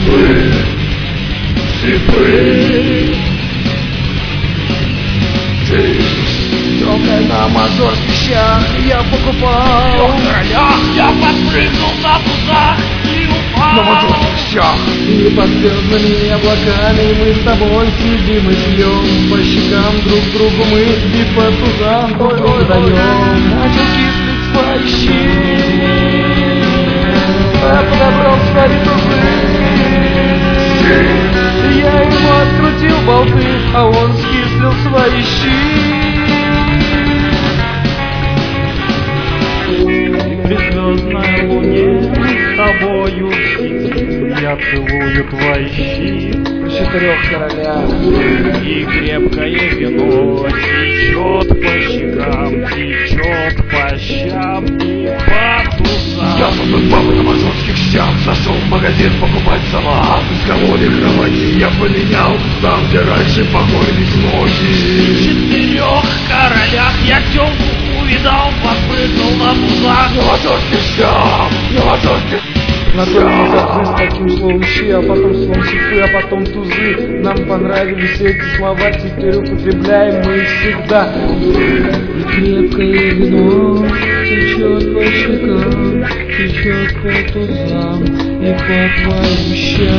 Вы слепы. Только на мажорских щах я покупал. В королях я подпрыгнул на тузах и упал. На мажорских щах. И под звездными облаками мы с тобой сидим и пьем. По щекам друг другу мы и по тузам друг другу даем. Начал кислить свои щи, подобрал свои тузы. Я ему открутил болты, а он скислил свои щи. Беззвездной луне с тобою сидим, я целую твои щи. При 4 королях. И крепкое вино течет по щекам, течет по щам и по тузам. Я тут бабы на мажорских щах. Зашел в магазин покупать салат. Из колоды кровати я поменял там, где раньше покоились ноги. В 4 королях я тёлку увидал, подпрыгнул на тузах. На мажорских щах, на мажорских. Знакомый азы с таким словом щи, а потом словом шипы, а потом тузы. Нам понравились эти слова, теперь употребляем мы их всегда. И крепкое вино течет по щекам, течет по тузам и по твоим щам.